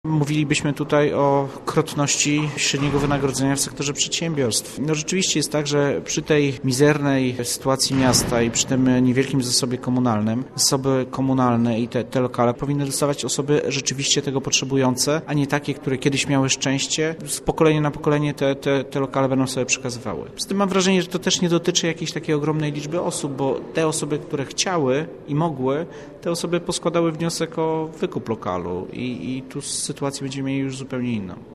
Mówilibyśmy tutaj o krotności średniego wynagrodzenia w sektorze przedsiębiorstw. No rzeczywiście jest tak, że przy tej mizernej sytuacji miasta i przy tym niewielkim zasobie komunalnym, zasoby komunalne i te lokale powinny dostawać osoby rzeczywiście tego potrzebujące, a nie takie, które kiedyś miały szczęście. Z pokolenia na pokolenie te lokale będą sobie przekazywały. Z tym mam wrażenie, że to też nie dotyczy jakiejś takiej ogromnej liczby osób, bo te osoby, które chciały i mogły, te osoby poskładały wniosek o wykup lokalu i tu sytuację będziemy mieli już zupełnie inną.